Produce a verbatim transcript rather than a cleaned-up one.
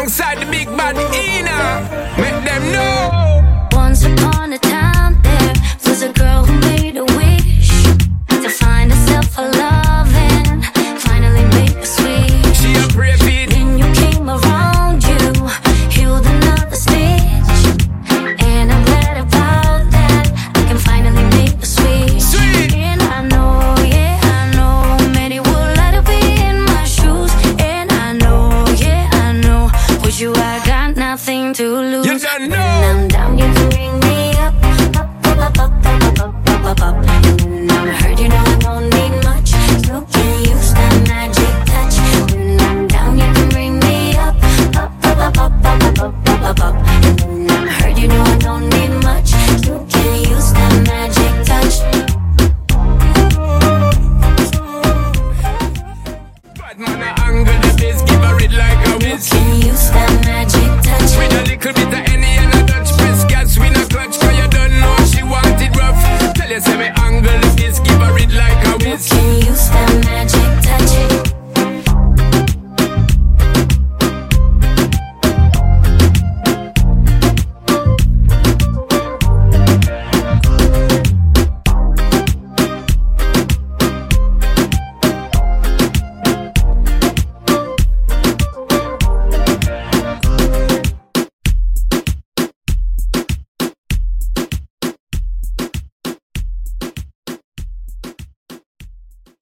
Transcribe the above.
alongside the big bad Ina. Make them know. Once upon a time there was a girl who made a wish to find herself a loving, finally make a switch. She a pray feed. Then you came around, you healed another stitch, and I'm glad about that. I can finally make a switch. Sweet. And I know, yeah, I know many would like to be in my shoes. And I know, yeah, I know with you I got nothing to lose. You don't know. When I'm down, you can bring me up, up, up, up, up, up, up, up, up. When I'm hurt, you know I don't need much. You can use that magic touch. When I'm down, you can bring me up, up, up, up, up, up, up, up, up, up. When I'm hurt, you know I don't need much. You can use that magic touch. Bad man a angle the biz, give her it like a You whiz. can use that magic touch. With a little bit of